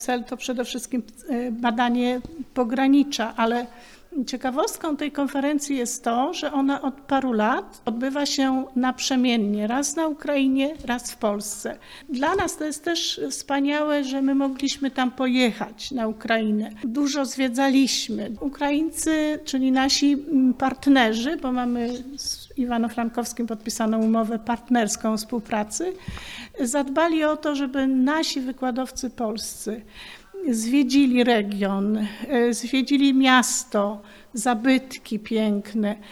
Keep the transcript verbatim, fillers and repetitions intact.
Cel to przede wszystkim badanie pogranicza, ale ciekawostką tej konferencji jest to, że ona od paru lat odbywa się naprzemiennie, raz na Ukrainie, raz w Polsce. Dla nas to jest też wspaniałe, że my mogliśmy tam pojechać na Ukrainę. Dużo zwiedzaliśmy. Ukraińcy, czyli nasi partnerzy, bo mamy z Iwano-Frankowskim podpisaną umowę partnerską współpracy, zadbali o to, żeby nasi wykładowcy polscy zwiedzili region, zwiedzili miasto, zabytki piękne.